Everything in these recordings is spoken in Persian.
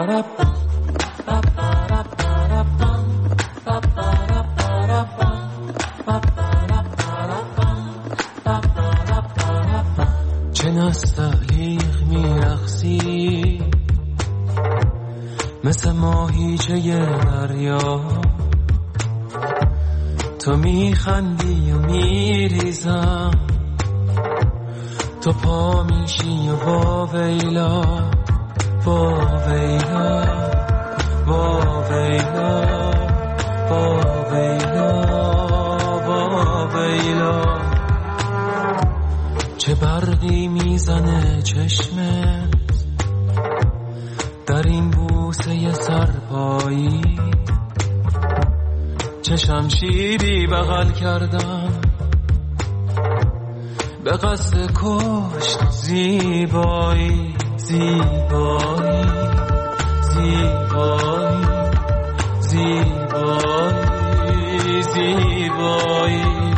چه نستعلیق میرقصی مثل ماهیچه دریا، تو میخندی و میریزم، تو پا میشی و واویلا واویلا واویلا واویلا واویلا. چه برقی میزنه چشمت در این بوسه سرپایی، چه شمشیری بغل کردم به قصد کشت زیبایی زیبایی زیبایی زیبایی زیبایی.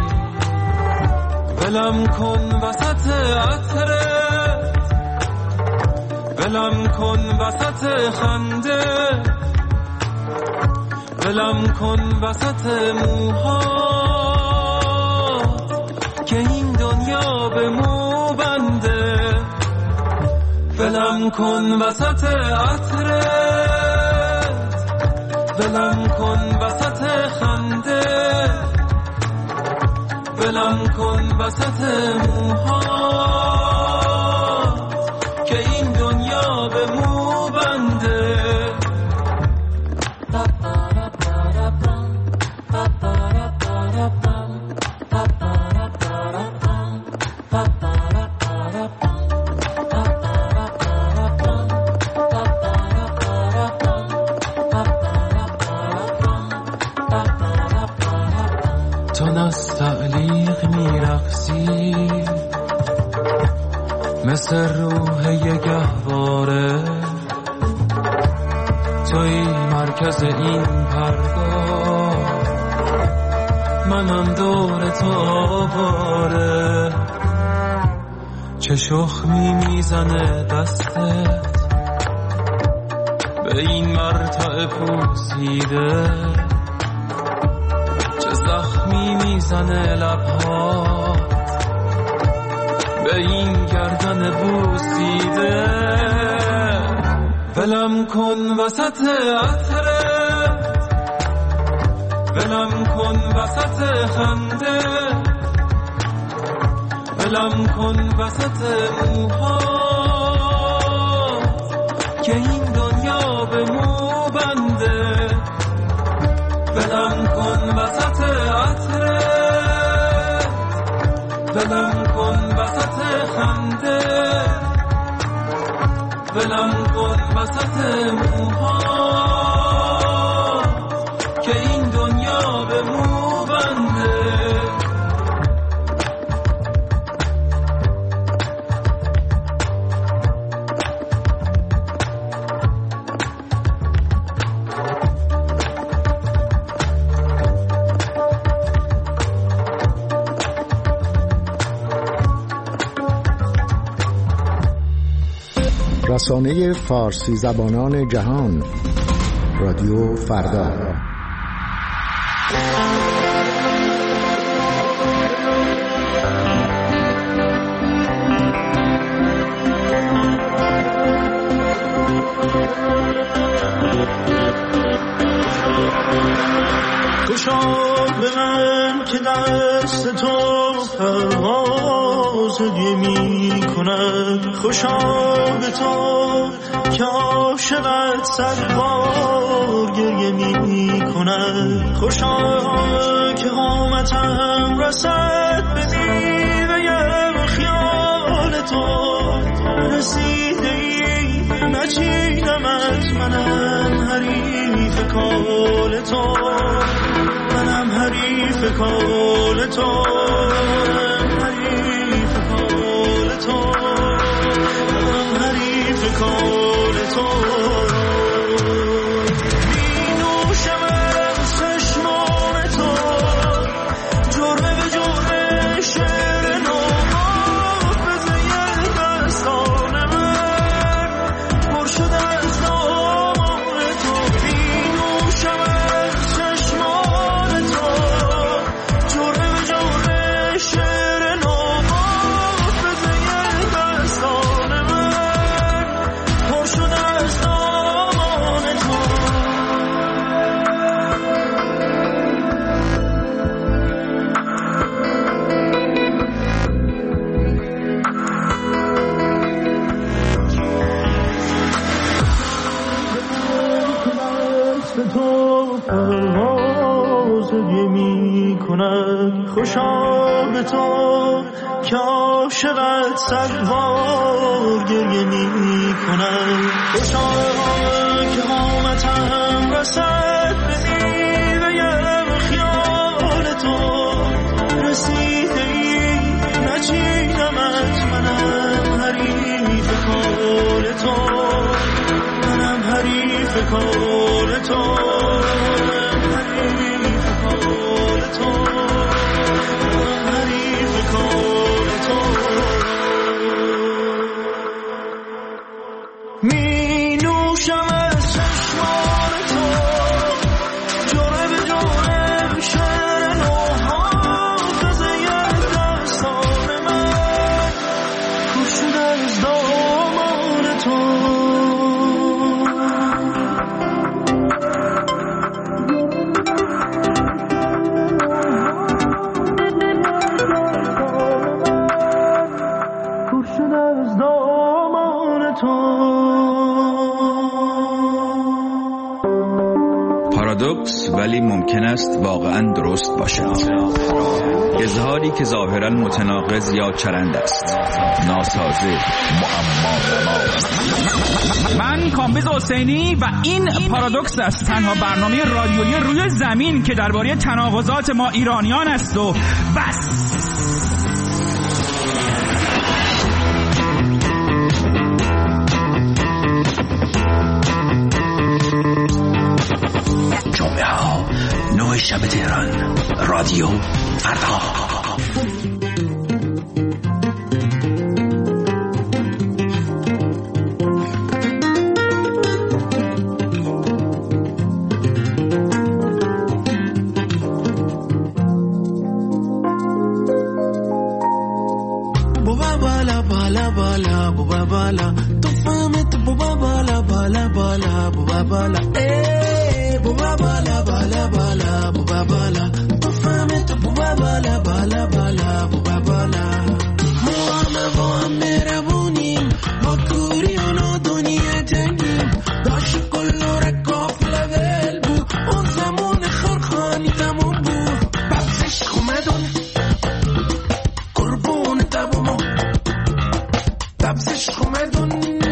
ولم کن وسط عطرت، ولم کن وسط خنده، ولم کن وسط موهات که این دنیا به مو بنده. ولم کن وسط عطرت، ولم کن وسط خنده، ولم کن وسط موهات که این دنیا به مو بنده. تو نستعلیق میرقصی مثل روح یه گهواره، توی مرکز این پرگاه، منم دور تو آواره. چه شخمی میزنه دستت به این مرتع پوسیده، چه زخمی میزنه لبهات به این گردن بوسیده. ولم کن وسط عطرت، ولم کن وسط خنده، ولم کن وسط موهات که این دنیا به مو بنده. ولم کن وسط عطرت، ولم کن وسط خنده، ولم کن وسط موهات که این دنیا به مو بنده. رسانه فارسی زبانان جهان، رادیو فردا. خوشا به من که دست تو پرواز هدیه می کند، خوشا به تو که عاشقت صدبار گریه می کند، خوشا که قامتم رسد به میوه خیال تو. رسیده ای نچیدمت، منم حریف کال تو، منم حریف کال تو، حریف کال تو، منم حریف کال تو. می نوشم از چشمان تو، جرمه به جرمه شعر نو، حافظه دستان من پر شده از نام پرواز می کند. خوشا به تو که عاشقت صدوار گریه می کند. خوشا که قامتم رسد به میوه خیال تو. رسیده ای نچیدمت منم حریف کار تو. منم حریف کار تو. حریف کار تو. حریف کار تو. می نوشم از چشمان تو جرعه به جرعه شعر و حافظه دستان من خوش شده از دامان تو. پارادوکس ولی ممکن است واقعا درست باشد. اظهاری که ظاهرا متناقض یا چرند است، ناسازه، معما. من کامبیز حسینی و این پارادوکس است، تنها برنامه رادیویی روی زمین که درباره تناقضات ما ایرانیان است و بس. جمعه ها 9 شب تهران، رادیو فردا. Buba bala bala bala, buba bala. Tu fame tu buba bala bala bala, buba bala. Buba bala bala bala, buba bala. Tu fame tu buba bala bala bala, buba bala. Mo am meraboonim, ma kuri ono duniya jangim. Dash kollo rakaf level bu, on zaman kharkhani tamam bu. Babzish khumadon, qurbon tabumo. Babzish khumadon,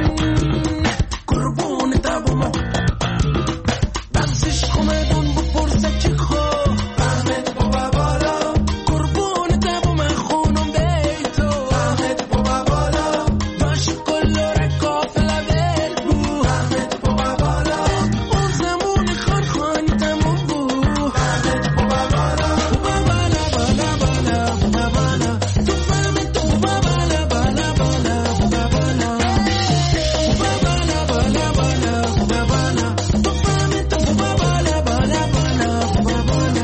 qurbon tabumo. Babzish khumadon bu porsa chikho. Ahmed baba bala, qurbon tabumo khunum beito. Ahmed baba bala, dash kollo rakaf level bu. Ahmed baba bala, on zaman kharkhani tamam bu. Ahmed baba bala, buba bala bala bala, buba bala. Tu fame tu buba bala bala bala, buba bala. Buba bala bala bala, buba bala. Tu fame tu buba bala bala bala, buba bala.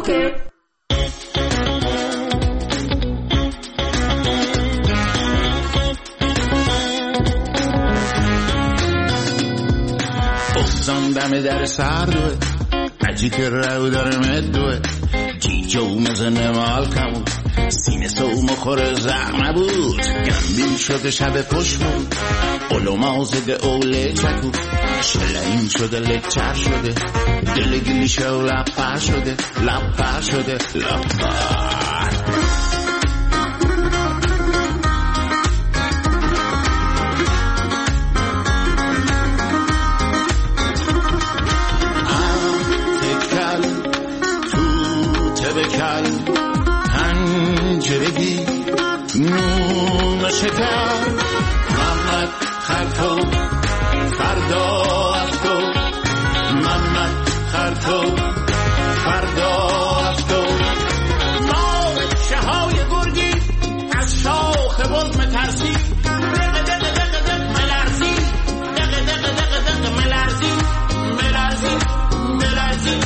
دم در سردوه عجی که رو داره مدوه جیجو مزنه مال کمود سینه سو مخور زخم بود گمبیل شده شب پشت بود علما زده اوله چکو شلعین شده لچر شده دل گلی شو لپر شده لپر شده لپر بکل پنجرگی نون شکر محمد خرطو فردا افتو محمد خرطو فردا افتو مارچه های گرگی از شاخ بزم ترسی دق دق دق دق ملرزی دق دق دق دق ملرزی ملرزی ملرزی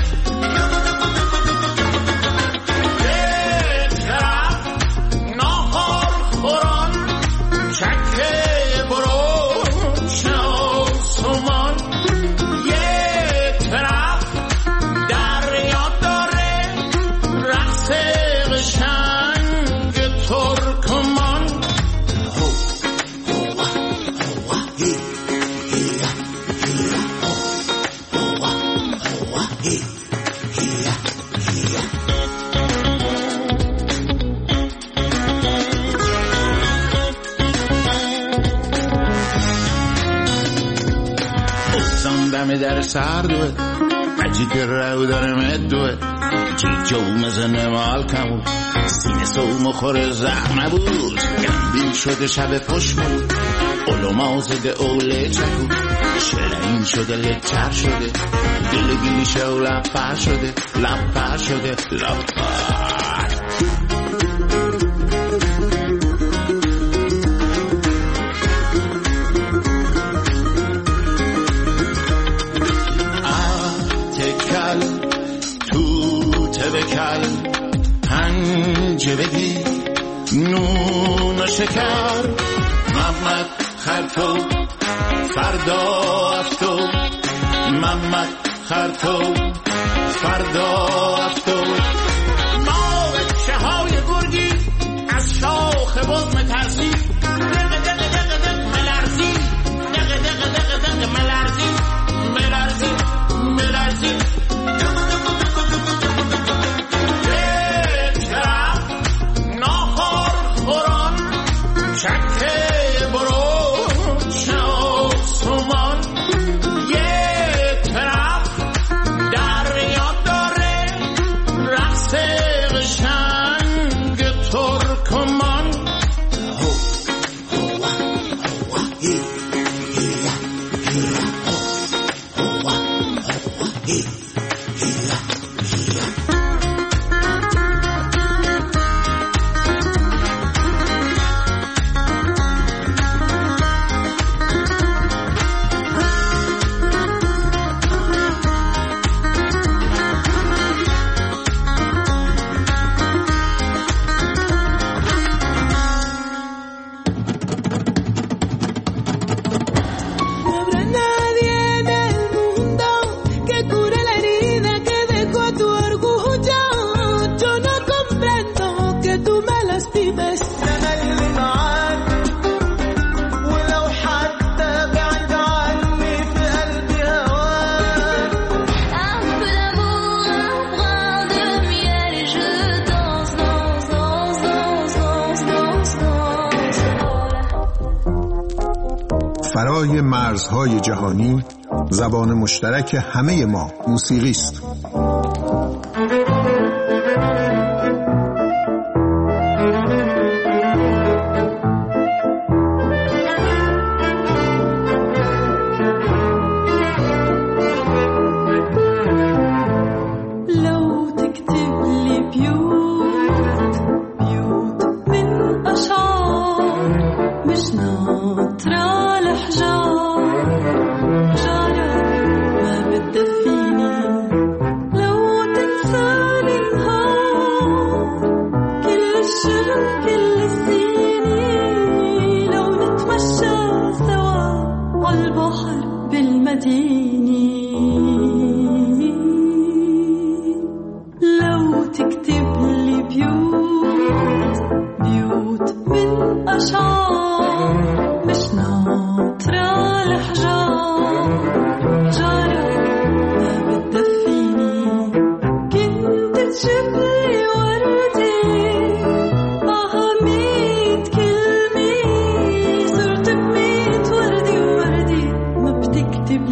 در سردوه عجی که رو داره مدوه جیجو مزنه مال کمود سینه سو مخور زخم بود گمبیل شده شب پشت بود علما زده اوله چکو شلعین شده لچر شده دل گلی شو لپر شده لپر شده لپر بکل پنجه بگی نون و شکر محمد خرطو فردا افتو محمد خرطو فردا افتو مارچه های گرگی از شاخ بزم ترسی دق دق دق دق ملرزی دق دق دق دق ملرزی ملرزی ملرزی چکه برو شو سومان یه طرف دریا داره رقص قشنگ ترکمان فرای مرزهای جهانی زبان مشترک همه ما موسیقی است. لو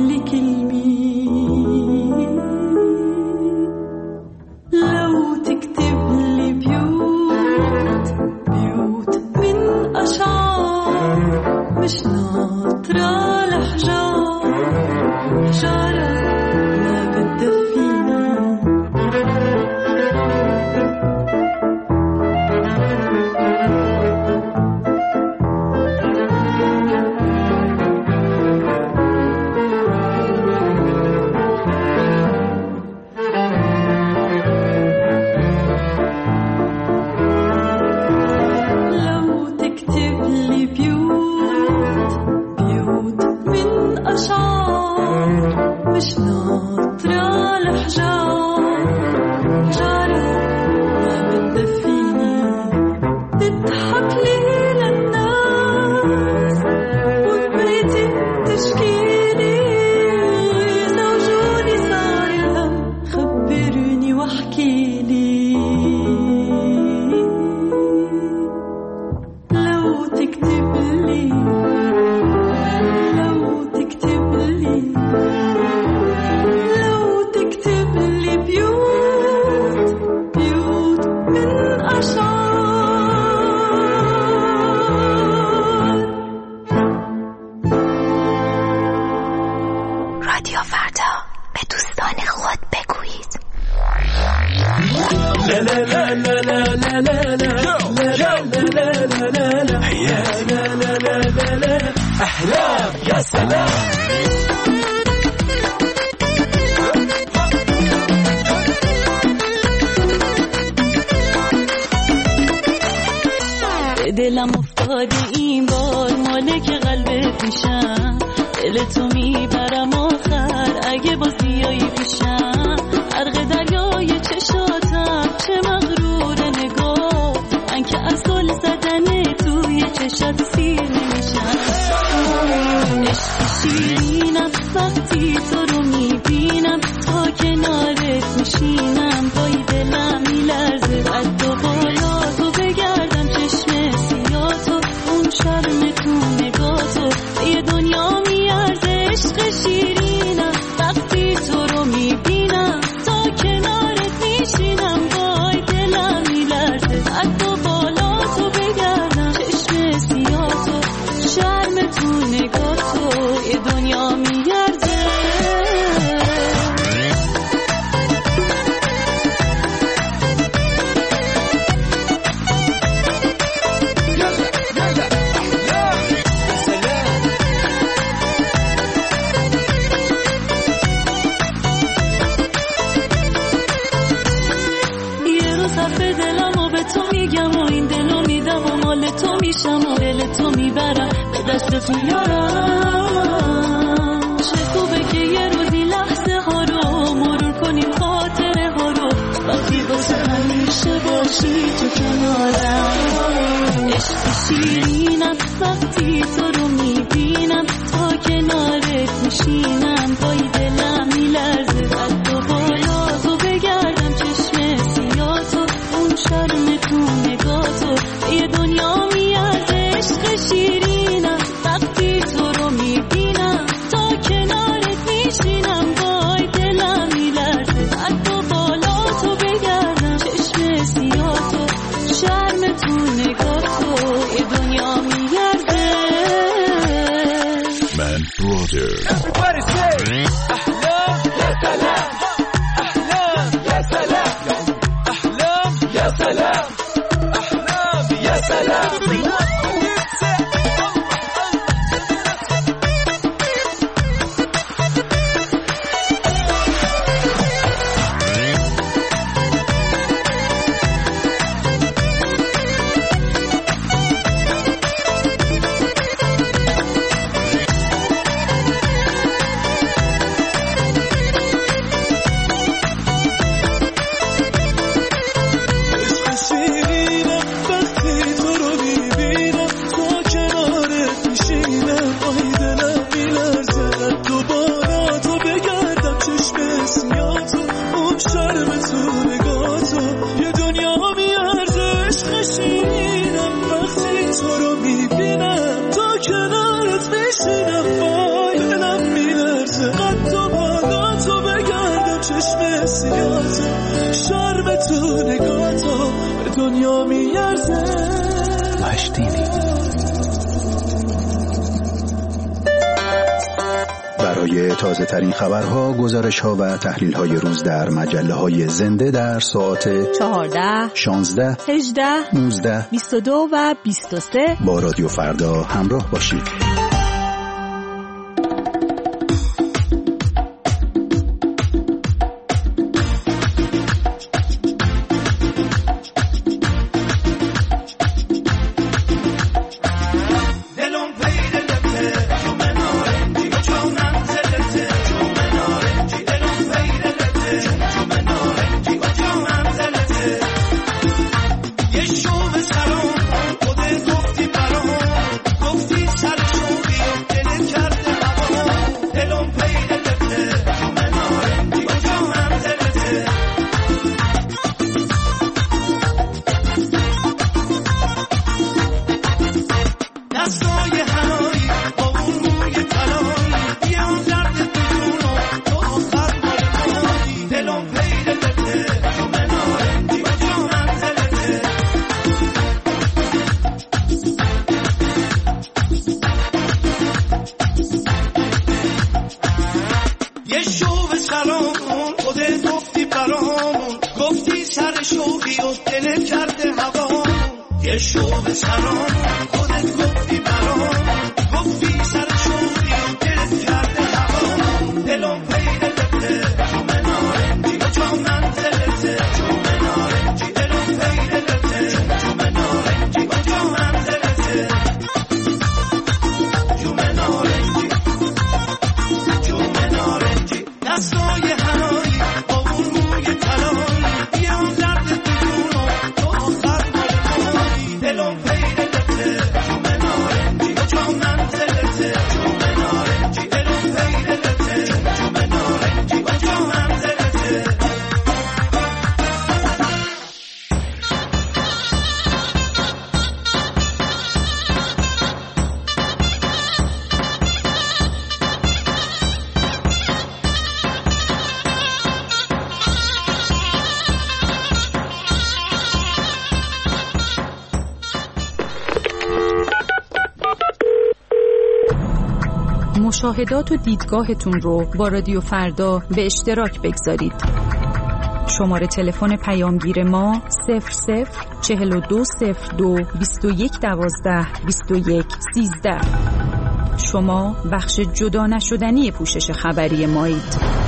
لي كلمة لو تكتب لي بيوت من أشعار مش ناطرة لحجار حجارة ما بتدفيني دلم افتاده این بار مالک قلبت میشم دل تو میبرم آخر اگه با زیایی پیشم غرق دریای چشاتم چه مغرور نگاه من که اصل زدن توی چشات سیر نمیشم عشق شیرینم وقتی تو رو میبینم تا کنارت میشینم پای دلم میلرزه قد و بالا تو بگردم چشم سیاتو اون شرم تو نگاتو یه دنیا میارزه عشق شیرینم وقتی تو رو میبینم تا کنارت میشینم پای دلم میلرزه قد و بالا تو بگردم چشم سیاتو شرم تو نگاتو یه دنیا میارزه دل تو میبرم به دست تو یارم چه خوبه که یه روزی لحظه ها رو مرور کنیم خاطره ها رو وقتی واسه همیشه باشی تو کنارم عشق شیرینم وقتی تو رو میبینم تا کنارت میشینم پای دلم میلرزه قد و بالا تو بگردم چشم سیاتو اون شرم تو نگاتو یه دنیا عشق شیرینم وقتی تو رو میبینم تا کنارت میشینم وای دلم میلرزه قد و بالا تو بگردم چشم سیاتو شرم تو نگاتو یه دنیا میارزه من برادر دنیا میارزه. برای تازه ترین خبرها، گزارش ها و تحلیل های روز در مجله های زنده در ساعت 14 16 18 19 22 و 23 با رادیو فردا همراه باشید. مشاهدات و دیدگاهتون رو با رادیو فردا به اشتراک بگذارید. شماره تلفن پیامگیر ما 004202 2112 2113. شما بخش جدا نشدنی پوشش خبری مایید.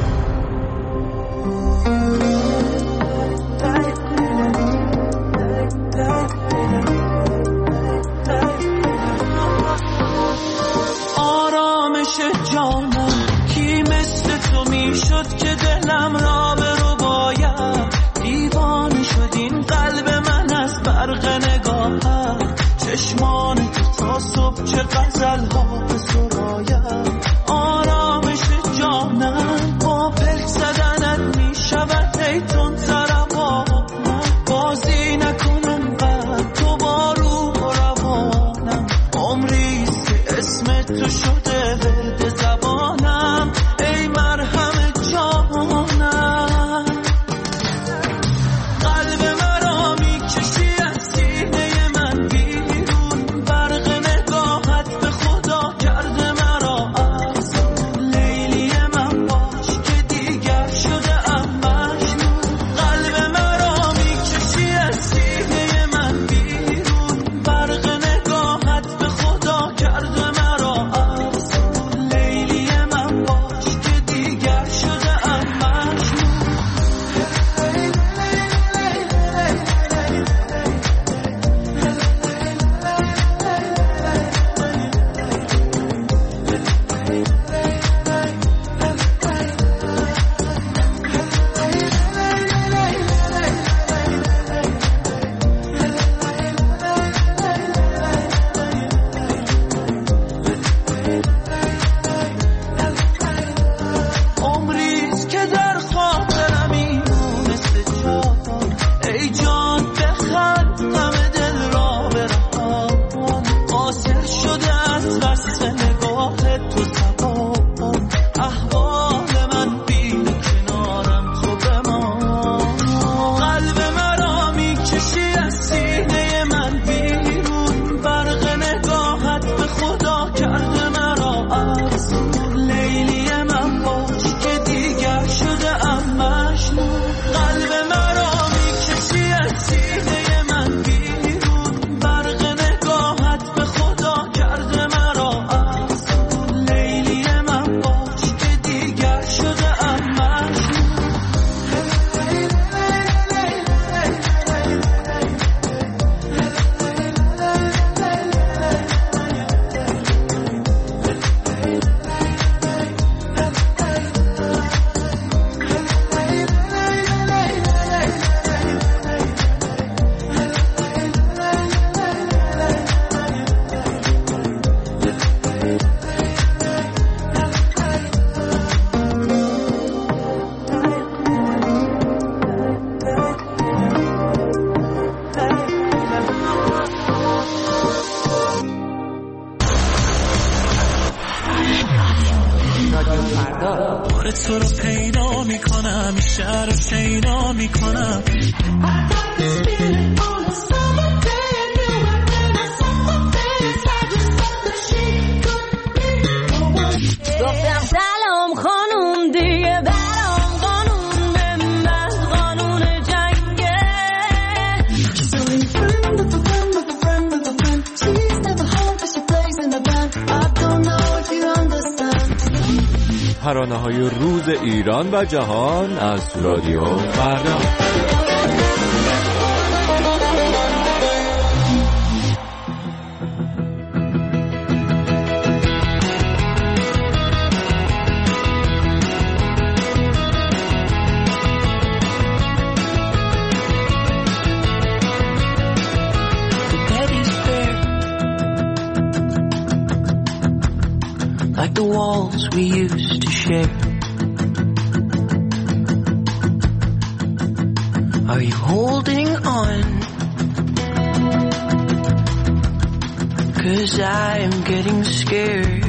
شد که دلم را به رو باید دیوانه شد این قلب من از برق نگاهت چشمان تو تا صبح چه غزل ها به سراید آرامش جانم با پلک زدنت می شود هیتون تربانم بازی نکنم قد تو با روح و روانم عمریست که اسم تو شده ورد زبانم ای مرهم جانم دوباره تو رو پیدا میکنم، این شهر رو شیدا میکنم. گفتم سلام خانوم دیگه برام قانون به من قانون جنگه. She's only a friend of a friend of a friend of a friend. She's never home but she plays in the band. I don't know if you understand. ترانه‌های روز ایران و جهان از رادیو فردا. Like the walls we used to share. Are you holding on? 'Cause I am getting scared.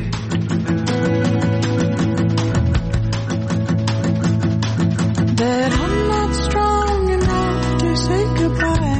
That I'm not strong enough to say goodbye.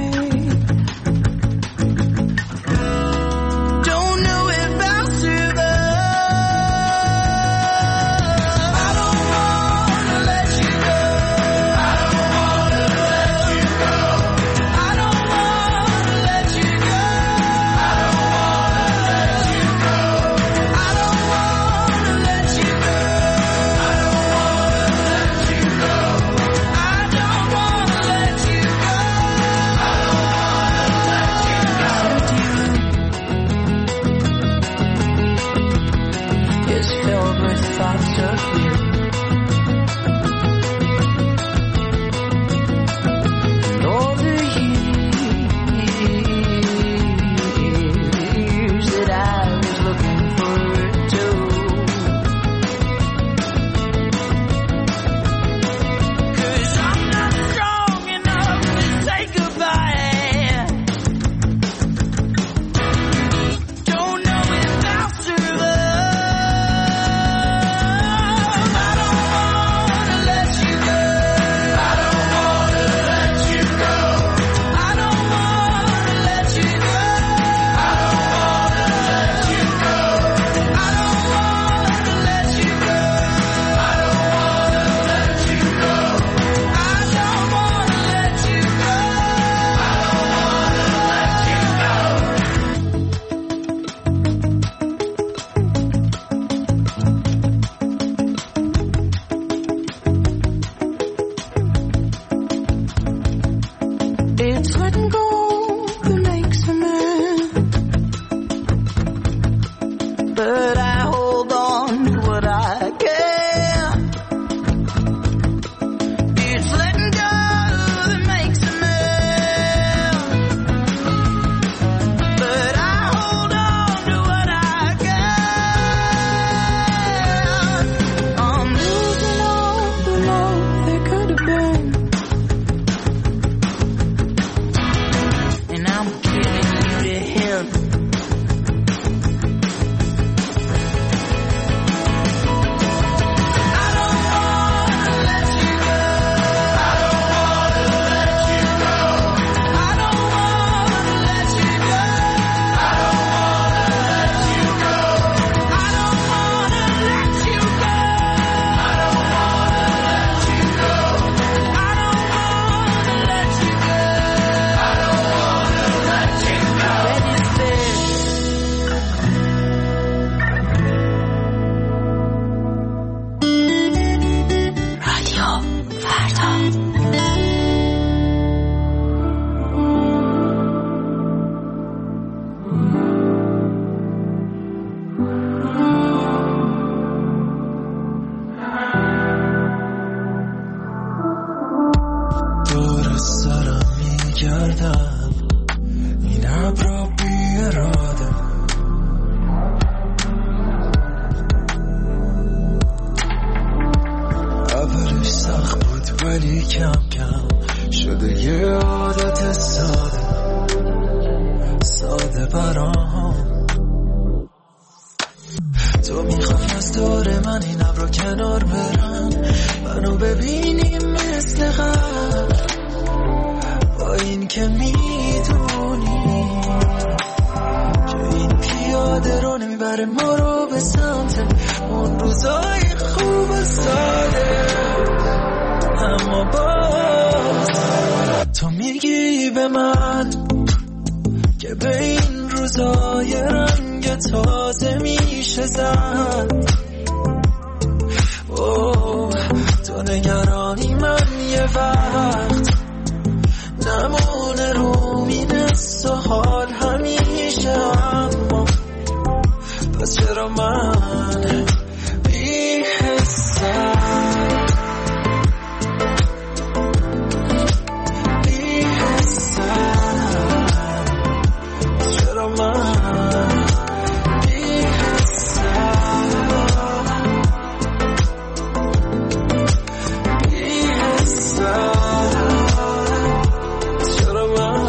تو میخوای از دور من این ابرو کنار برم، منو ببینی مثل قبل، با این که میدونی که این پیاده رو نمیبره ما رو به سمت اون روزای خوب و ساده. اما باز تو میگی به من که به این روزای رنگ تازه میشه زد. تو نگرانی من یه وقت نمونه رو مینست و حال همیشه، اما پس چرا من بی حسم بی حسم، چرا من بی حسم بی حسم، چرا من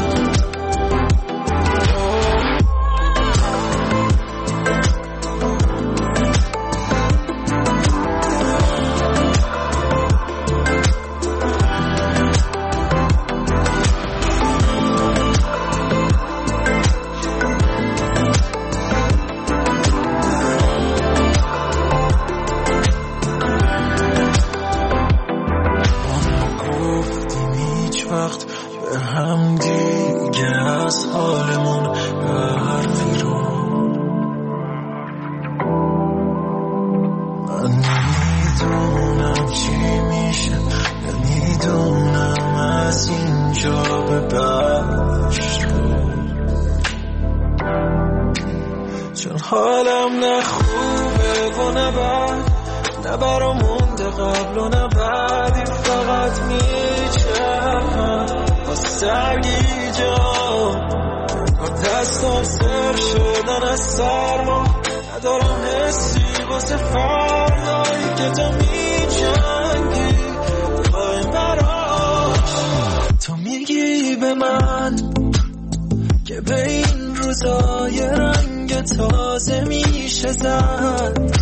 حالم نه خوبه و نه بد، نه برا مونده قبل و نه بعد، این فقط میچرم با سرگی جان، دستم سر شدن از سرما، ندارم حسی واسه فردایی که تو میجنگی بخوایم براش. تو میگی به من که به این روزای رنگ تازه میشه زد.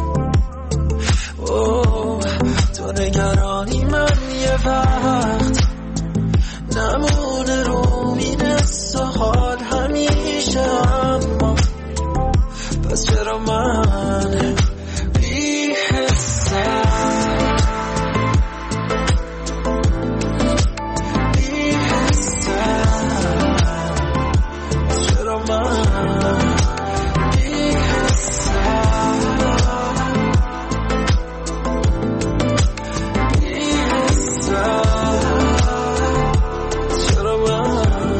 تو نگرانی من یه وقت نمونه رو مینست و حال همیشه، اما پس چرا من بی حسم بی حسم، چرا من بی حسم بی حسم، چرا من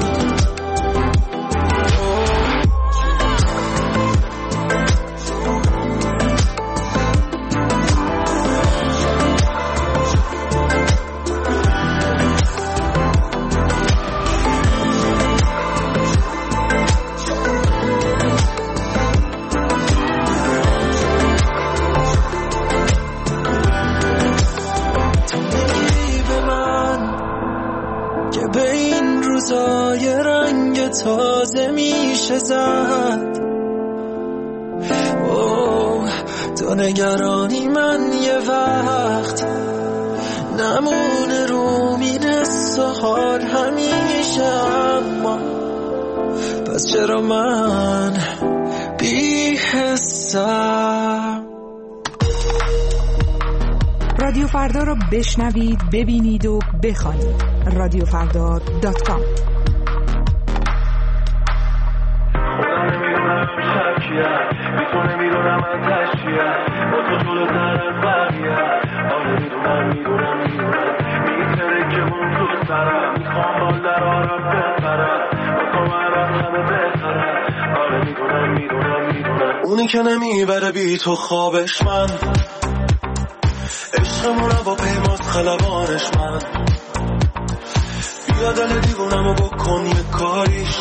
تازه میشه زد. تو نگرانی من یه وقت نمونه رو مینست و حال همیشه، اما پس چرا من بی حسم. رادیو فردا رو بشنوید، ببینید و بخوانید. رادیوفردا.com. میتونه میدونم من تشکیه با تو جلو تر از بقیه، آره میدونم میتره که اون تو سرم، میخوام با درارم بپرم با تو من از همه بهترم، آره میدونم اونی که نمیبره بی تو خوابش، من عشقمونم با پیماز خلبانش، من بیا دل دیوونم و بکن یه کاریش،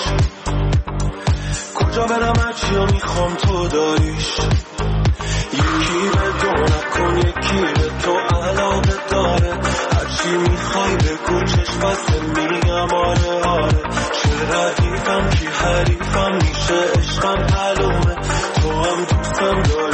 کجا برم هرچی رو میخوام تو داریش، یکی به دو نکن یکی به تو علاقه داره، هرچی میخوای بگو چشم بسته میگم آره، چه ردیفم کی حریفم میشه عشقم معلومه، تو هم دوستم داری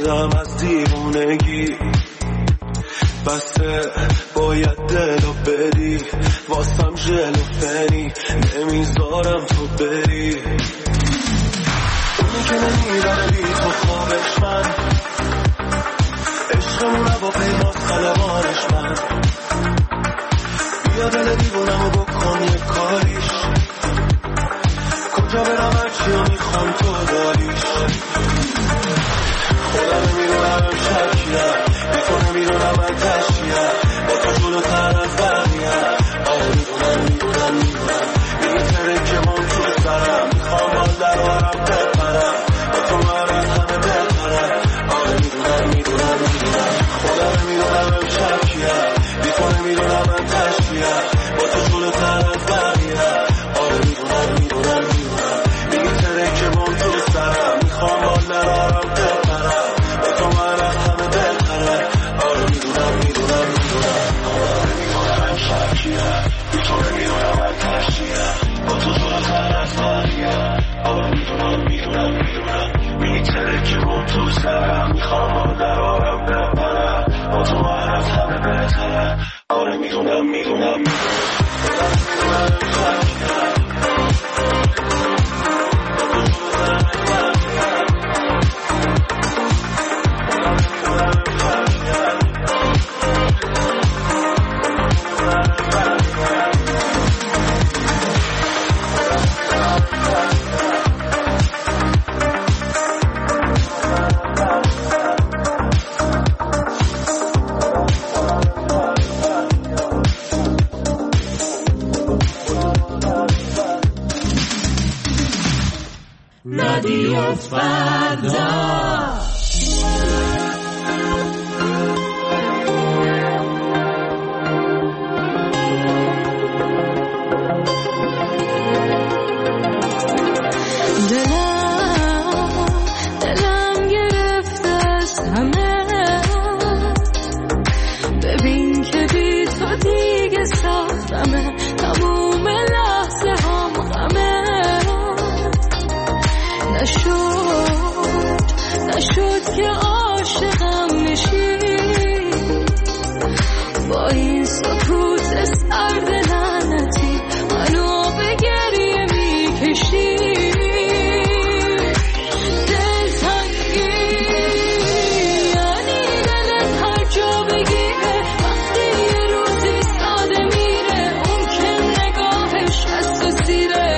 شدم از دیوونگی، بسه باید دلو بدی واسم ژلوفنی، نمیذارم تو بری. اونی که نمیبره بی تو خوابش من، عشقمون با پیماز خلبانش من. بیا دل دیوونمو بکن یه کاریش، کجا برم هرچی میخوام تو داریش. خودم نمیدونم شکیه، بی تو نمیدونم من تشیه، با تو جلوتر از بقیه. آره میدونم میتره که من تو سرم، میخوام باز در آرم بپرم، با تو من از همه بهترم. آره میدونم خودم نمیدونم شکیه، بی تو نمیدونم من تشیه، با تو جلوتر از بقیه. آره میدونم میتره که من تو سرم، میخوام باز در آرم بپرم، با تو من از همه بهترم. آره میدونم شکیه، بی تو نمیدونم من تشیه، با تو جلوتر از بقیه. آره میدونم میتره که من تو سرم، میخوام باز در آرم بپرم، با تو من از همه بهترم. آره میدونم رادیو فردا. دلم گرفته از همه، ببین که بی تو دیگه سختمه، تموم لحظه هم غمه. نشد که عاشقم نشی، با این سکوت سرد لعنتی منو به گریه میکشی. دلتنگی یعنی دلت هر جا بگیره، وقتی یه روزی ساده میره، اون که نگاهش از تو سیره.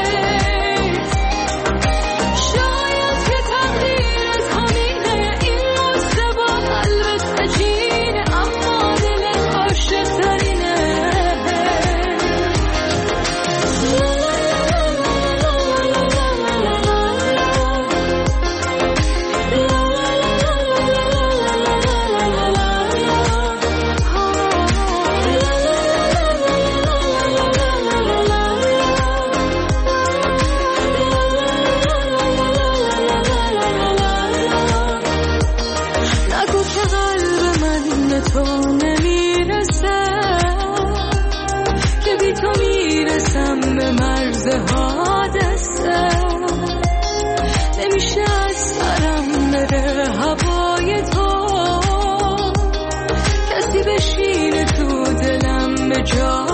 نمیشه از سرم بره هوای تو، کسی بشینه تو دلم به جا.